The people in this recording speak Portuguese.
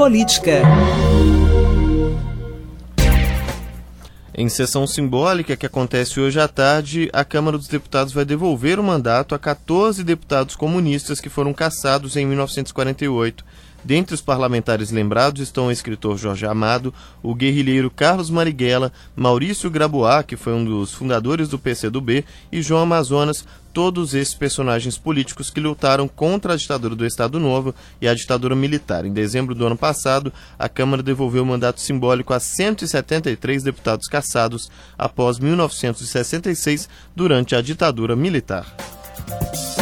política. Em sessão simbólica que acontece hoje à tarde, a Câmara dos Deputados vai devolver o mandato a 14 deputados comunistas que foram cassados em 1948. Dentre os parlamentares lembrados estão o escritor Jorge Amado, o guerrilheiro Carlos Marighella, Maurício Grabois, que foi um dos fundadores do PCdoB, e João Amazonas, todos esses personagens políticos que lutaram contra a ditadura do Estado Novo e a ditadura militar. Em dezembro do ano passado, a Câmara devolveu o mandato simbólico a 173 deputados cassados após 1966, durante a ditadura militar.